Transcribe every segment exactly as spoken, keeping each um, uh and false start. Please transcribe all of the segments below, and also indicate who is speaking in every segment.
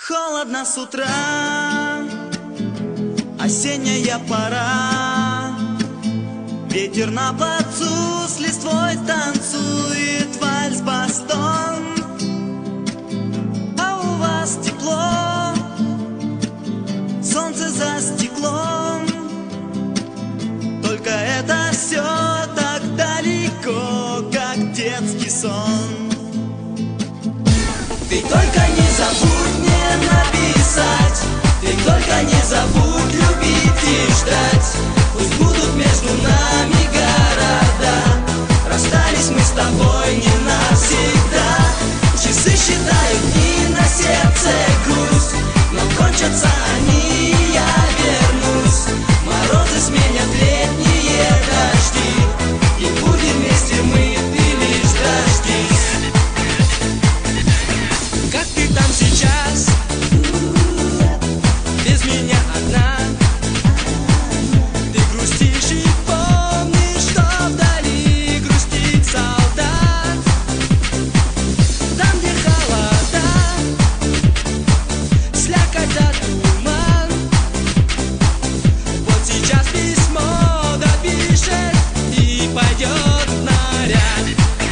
Speaker 1: Холодно с утра, осенняя пора, ветер на плацу с листвой танцует вальс-бастон. А у вас тепло, солнце за стеклом, только это все так далеко, как детский сон. Ты только не забудь мне написать, ты только не забудь любить и ждать. Пусть будут между нами города, расстались мы с тобой не навсегда. Часы считают дни, на сердце грусть, но кончатся они, и я вернусь. Морозы сменят летние дожди, и будем вместе мы, ты лишь дождись. Как ты там сейчас, без меня одна? Ты грустишь и помнишь, что вдали грустит солдат. Там, где холода, слякоть да туман. Вот сейчас письмо допишет и пойдет наряд.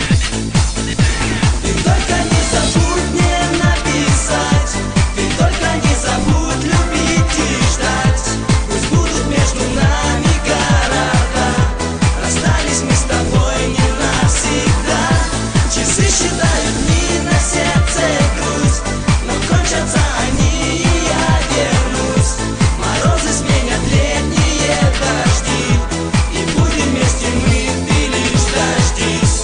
Speaker 1: Ты только не забудь мне написать, ты только не забудь любить и ждать. Пусть будут между нами города, расстались мы с тобой не навсегда. Часы считают дни, на сердце грусть, но кончатся они, и я вернусь. Морозы сменят летние дожди, и будем вместе мы, ты лишь дождись.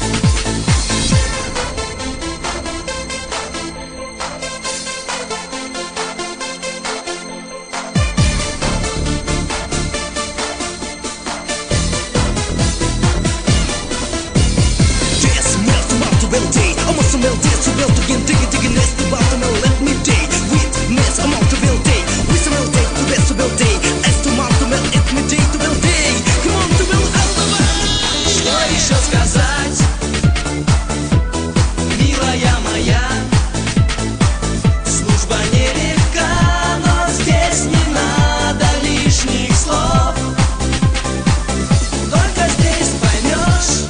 Speaker 2: This melt about to well day. I must smell this to well again. Dig it, dig it, nest about to melt. Let me day. Witness I'm out to well day. We smell day to best to well day. As to mouth to melt, it's me day to well day. Come on to well out of us.
Speaker 1: Что еще сказать, милая моя? Служба нелегка, но здесь не надо лишних слов. Только здесь поймешь,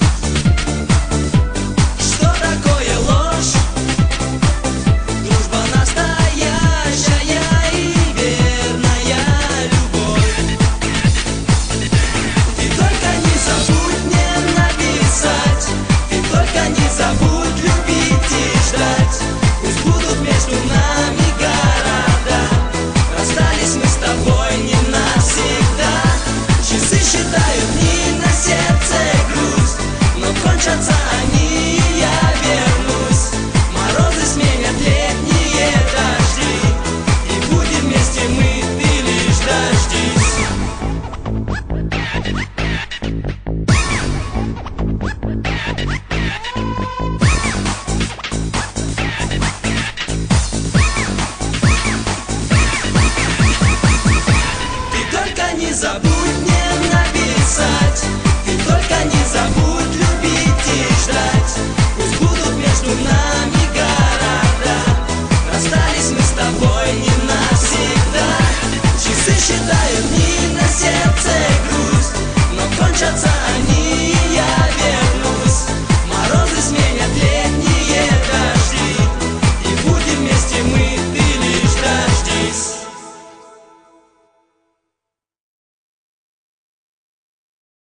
Speaker 1: что такое ложь. Дружба настоящая и верная любовь. Ты только не забудь мне написать, ты только не забудь любить и ждать. Пусть будут между нами города, расстались мы с тобой не навсегда. Часы считают дни, на сердце грусть, но кончатся они, и я вернусь. Морозы сменят летние дожди, и будем вместе мы, ты лишь дождись. Ты только не забудь мне написать, ты только не забудь любить и ждать. Пусть будут между нами города, расстались мы с тобой не навсегда. Часы считают дни, на сердце грусть, но кончатся они,